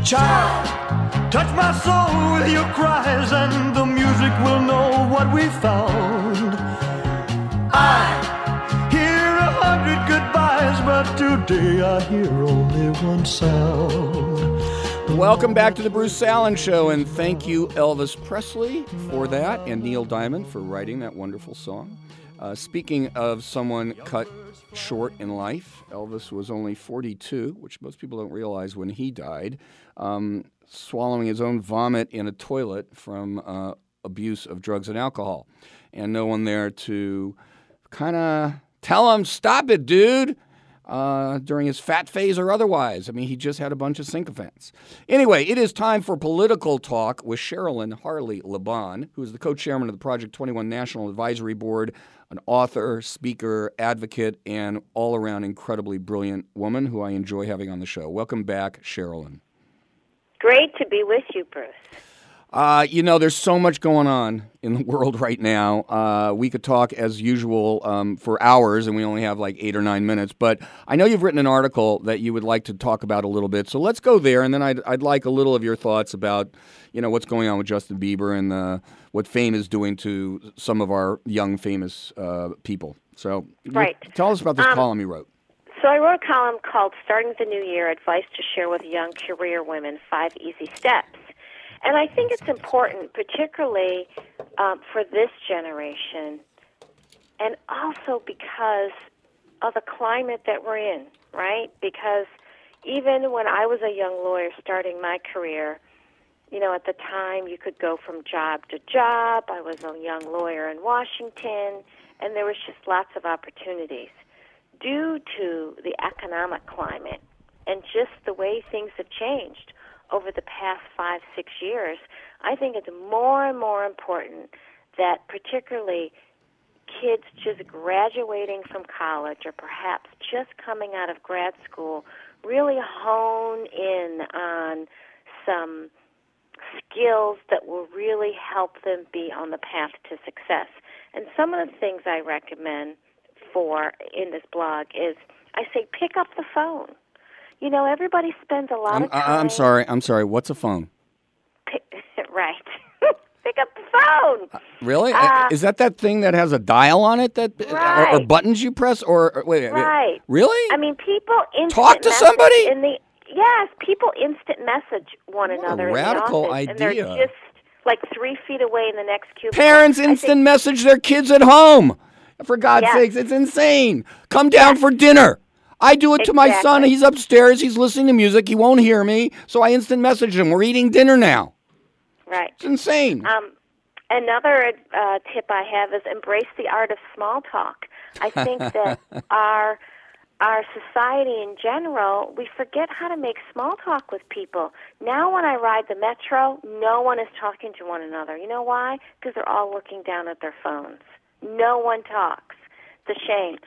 Child, touch my soul with your cries, and the music will know what we found. I hear 100 goodbyes, but today I hear only one sound. Welcome back to the Bruce Allen Show, and thank you, Elvis Presley, for that, and Neil Diamond for writing that wonderful song. Speaking of someone cut short in life, Elvis was only 42, which most people don't realize when he died, swallowing his own vomit in a toilet from abuse of drugs and alcohol. And no one there to kind of tell him, stop it, dude, during his fat phase or otherwise. I mean, he just had a bunch of sycophants. Anyway, it is time for Political Talk with Sherilyn Harley Laban, who is the co-chairman of the Project 21 National Advisory Board, an author, speaker, advocate, and all-around incredibly brilliant woman who I enjoy having on the show. Welcome back, Sherilyn. Great to be with you, Bruce. There's so much going on in the world right now. We could talk as usual for hours, and we only have like 8 or 9 minutes. But I know you've written an article that you would like to talk about a little bit. So let's go there, and then I'd like a little of your thoughts about, what's going on with Justin Bieber and what fame is doing to some of our young, famous people. So right. Tell us about this column you wrote. So I wrote a column called Starting the New Year, Advice to Share with Young Career Women, 5 Easy Steps. And I think it's important, particularly for this generation, and also because of the climate that we're in, right? Because even when I was a young lawyer starting my career, at the time you could go from job to job. I was a young lawyer in Washington, and there was just lots of opportunities. Due to the economic climate and just the way things have changed over the past 5-6 years, I think it's more and more important that particularly kids just graduating from college or perhaps just coming out of grad school really hone in on some skills that will really help them be on the path to success. And some of the things I recommend for in this blog is I say pick up the phone. Everybody spends a lot of time. I'm sorry. What's a phone? Right. Pick up the phone. Really? Is that thing that has a dial on it right. or buttons you press or wait? Right. Really? I mean, people talk to somebody. Yes, people instant message one another. Radical in the office, idea. And they're just like 3 feet away in the next cubicle. Parents instant message their kids at home. For God's sakes, it's insane. Come down for dinner. I do it to my son. He's upstairs. He's listening to music. He won't hear me. So I instant message him. We're eating dinner now. Right. It's insane. Another tip I have is embrace the art of small talk. I think that our society in general, we forget how to make small talk with people. Now when I ride the metro, no one is talking to one another. You know why? Because they're all looking down at their phones. No one talks. It's a shame.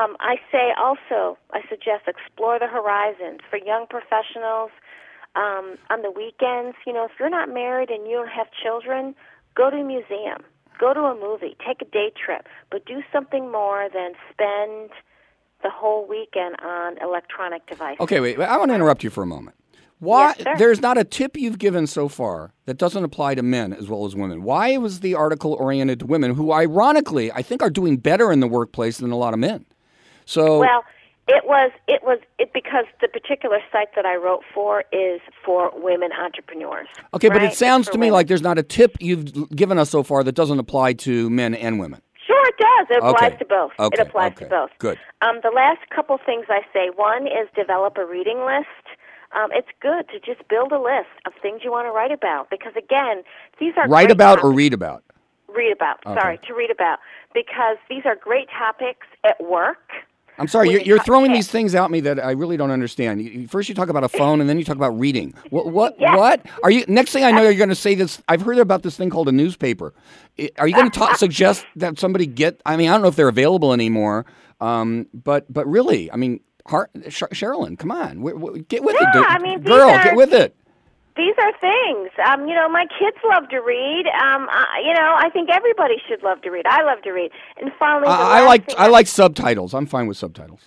I suggest explore the horizons for young professionals. On the weekends, if you're not married and you don't have children, go to a museum, go to a movie, take a day trip, but do something more than spend the whole weekend on electronic devices. Okay, wait. I want to interrupt you for a moment. Why yes, sir. There's not a tip you've given so far that doesn't apply to men as well as women. Why was the article oriented to women who, ironically, I think are doing better in the workplace than a lot of men? So well, it was because the particular site that I wrote for is for women entrepreneurs. Okay, right? But it sounds to me women. like there's not a tip you've given us so far that doesn't apply to men and women. Sure, it does. It applies to both. Okay. It applies to both. Good. The last couple things I say, one is develop a reading list. It's good to just build a list of things you want to write about because, again, these are write great about topics. or read about? Read about. Okay. Sorry, to read about because these are great topics at work. I'm sorry, you're throwing these things at me that I really don't understand. First you talk about a phone, and then you talk about reading. What? Yes. What? Are you? Next thing I know, you're going to say this. I've heard about this thing called a newspaper. Are you going to suggest that somebody get? I mean, I don't know if they're available anymore. But really, I mean, Sherilyn, come on, get with it, dude. I mean, get with it. These are things. My kids love to read. I think everybody should love to read. I love to read. And finally, I like subtitles. I'm fine with subtitles.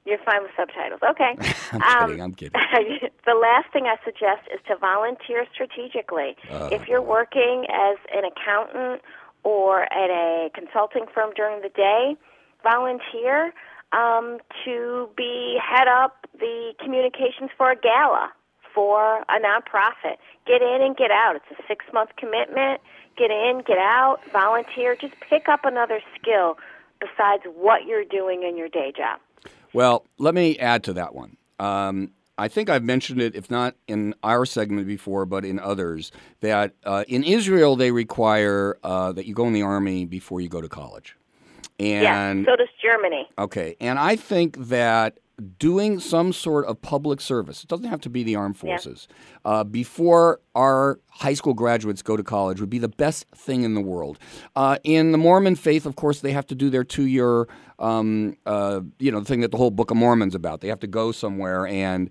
You're fine with subtitles. Okay. I'm kidding. The last thing I suggest is to volunteer strategically. If you're working as an accountant or at a consulting firm during the day, volunteer to head up the communications for a gala for a nonprofit. Get in and get out. It's a 6-month commitment. Get in, get out, volunteer. Just pick up another skill besides what you're doing in your day job. Well, let me add to that one. I think I've mentioned it, if not in our segment before, but in others, that in Israel they require that you go in the army before you go to college. And yes, so does Germany. Okay, and I think that doing some sort of public service, it doesn't have to be the armed forces, before our high school graduates go to college would be the best thing in the world. In the Mormon faith, of course, they have to do their 2-year, the thing that the whole Book of Mormon's about. They have to go somewhere and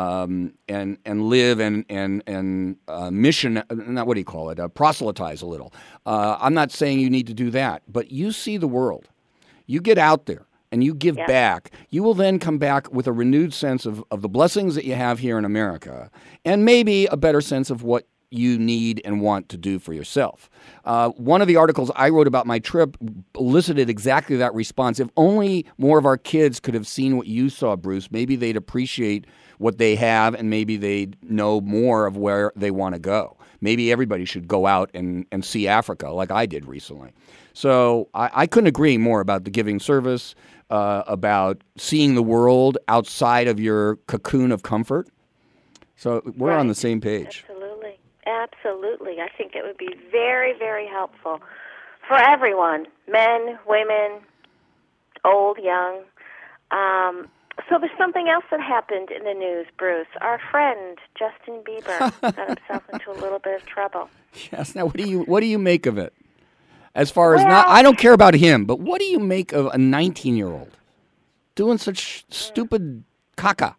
live and mission, not what do you call it, proselytize a little. I'm not saying you need to do that, but you see the world. You get out there and you give back. You will then come back with a renewed sense of the blessings that you have here in America and maybe a better sense of what you need and want to do for yourself. One of the articles I wrote about my trip elicited exactly that response. If only more of our kids could have seen what you saw, Bruce, maybe they'd appreciate what they have and maybe they'd know more of where they want to go. Maybe everybody should go out and see Africa like I did recently. So I couldn't agree more about the giving service, about seeing the world outside of your cocoon of comfort. So we're on the same page. Absolutely. I think it would be very, very helpful for everyone, men, women, old, young. So there's something else that happened in the news, Bruce. Our friend, Justin Bieber, got himself into a little bit of trouble. Yes. Now, what do you make of it? As far as I don't care about him, but what do you make of a 19-year-old doing such stupid caca?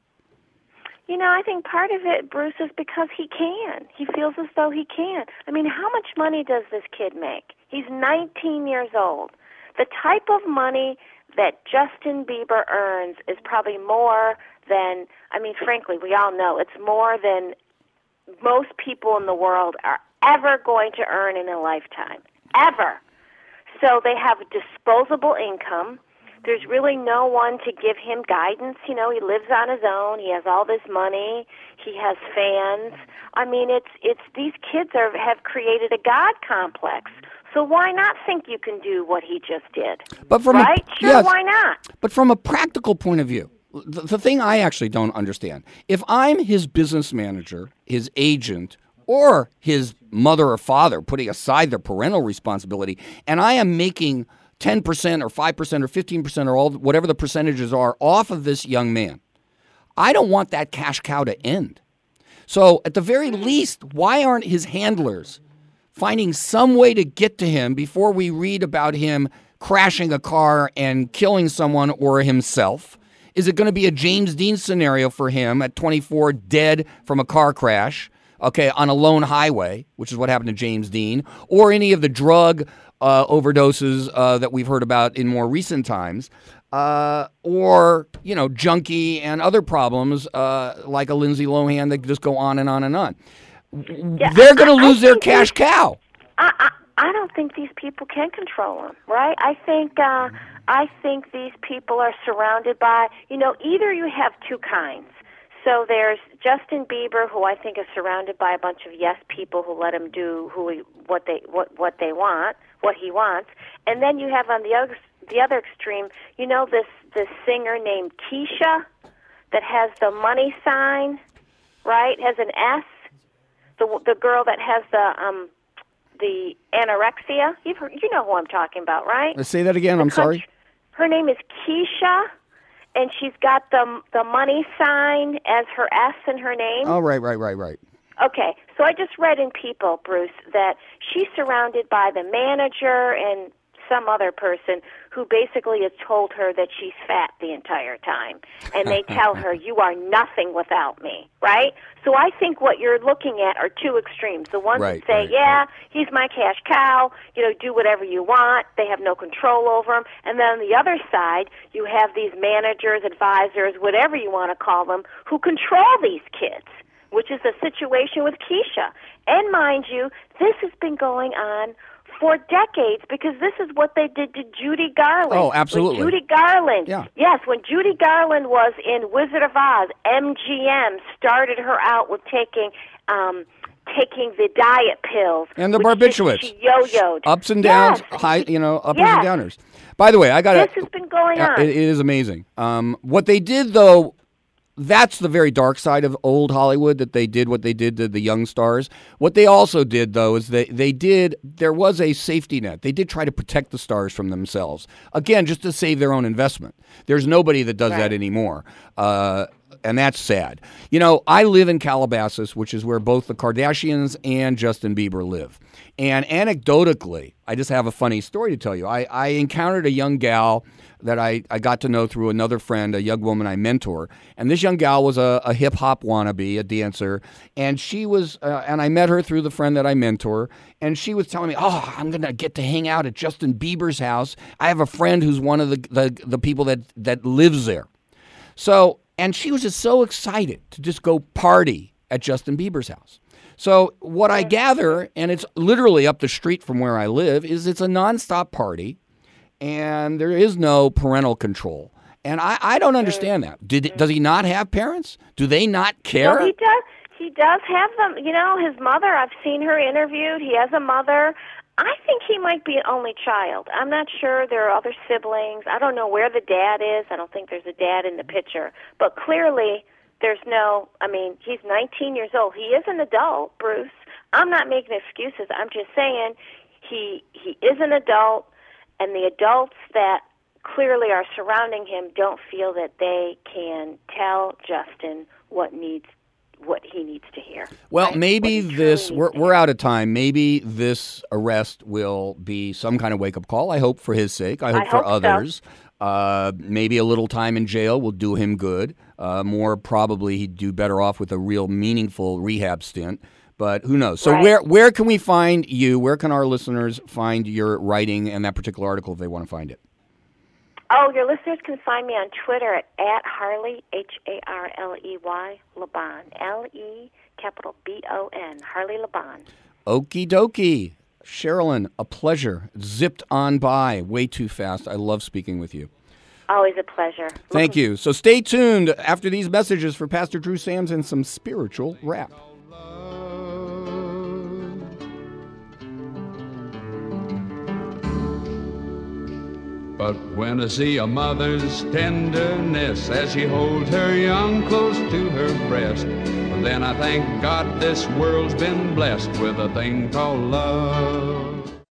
I think part of it, Bruce, is because he can. He feels as though he can. I mean, how much money does this kid make? He's 19 years old. The type of money that Justin Bieber earns is probably more than, frankly, we all know it's more than most people in the world are ever going to earn in a lifetime. Ever. So they have disposable income. There's really no one to give him guidance. He lives on his own. He has all this money. He has fans. It's these kids have created a God complex. So why not think you can do what he just did? But why not? But from a practical point of view, the thing I actually don't understand, if I'm his business manager, his agent, or his mother or father, putting aside their parental responsibility, and I am making 10% or 5% or 15% or whatever the percentages are off of this young man, I don't want that cash cow to end. So at the very least, why aren't his handlers finding some way to get to him before we read about him crashing a car and killing someone or himself? Is it going to be a James Dean scenario for him at 24, dead from a car crash, on a lone highway, which is what happened to James Dean, or any of the drug overdoses that we've heard about in more recent times, or, junkie and other problems like a Lindsay Lohan that just go on and on and on. Yeah, they're going to lose their cash cow. I don't think these people can control them, right? I think these people are surrounded by, either you have two kinds. So there's Justin Bieber, who I think is surrounded by a bunch of yes people who let him do what he wants, and then you have on the other extreme, this singer named Keisha that has the money sign, right? Has an S. The girl that has the anorexia. You know who I'm talking about, right? Let's say that again. I'm sorry. Her name is Keisha. And she's got the money sign as her S in her name. Oh, right. Okay, so I just read in People, Bruce, that she's surrounded by the manager and some other person who basically has told her that she's fat the entire time. And they tell her, you are nothing without me, right? So I think what you're looking at are two extremes. The ones that say, he's my cash cow, do whatever you want. They have no control over him. And then on the other side, you have these managers, advisors, whatever you want to call them, who control these kids, which is the situation with Keisha. And mind you, this has been going on for decades, because this is what they did to Judy Garland. Oh, absolutely. When Judy Garland, yeah. Yes, when Judy Garland was in Wizard of Oz, MGM started her out with taking the diet pills. And the barbiturates. She yo-yoed. Ups and downs, uppers and downers. By the way, this has been going on. It is amazing. What they did, though, that's the very dark side of old Hollywood, that they did what they did to the young stars. What they also did, though, is there was a safety net. They did try to protect the stars from themselves. Again, just to save their own investment. There's nobody that does that anymore. And that's sad. I live in Calabasas, which is where both the Kardashians and Justin Bieber live. And anecdotally, I just have a funny story to tell you. I encountered a young gal that I got to know through another friend, a young woman I mentor. And this young gal was a hip-hop wannabe, a dancer. And she was, and I met her through the friend that I mentor. And she was telling me, I'm going to get to hang out at Justin Bieber's house. I have a friend who's one of the people that lives there. And she was just so excited to just go party at Justin Bieber's house. So what I gather, and it's literally up the street from where I live, is it's a nonstop party, and there is no parental control. And I don't understand that. Does he not have parents? Do they not care? No, he does. He does have them. His mother, I've seen her interviewed. He has a mother. I think he might be an only child. I'm not sure. There are other siblings. I don't know where the dad is. I don't think there's a dad in the picture. But clearly, he's 19 years old. He is an adult, Bruce. I'm not making excuses. I'm just saying he is an adult, and the adults that clearly are surrounding him don't feel that they can tell Justin what he needs to hear. Well, right? maybe we're out of time. Maybe this arrest will be some kind of wake-up call. I hope for his sake. I hope for others. So. Maybe a little time in jail will do him good. More probably he'd do better off with a real meaningful rehab stint. But who knows? So where can we find you? Where can our listeners find your writing and that particular article if they want to find it? Oh, your listeners can find me on Twitter at Harley, Harley, Lebon, LEBON, Harley Lebon. Okie dokie. Sherilyn, a pleasure. Zipped on by way too fast. I love speaking with you. Always a pleasure. Thank you. So stay tuned after these messages for Pastor Drew Sams and some spiritual rap. But when I see a mother's tenderness as she holds her young close to her breast, then I thank God this world's been blessed with a thing called love.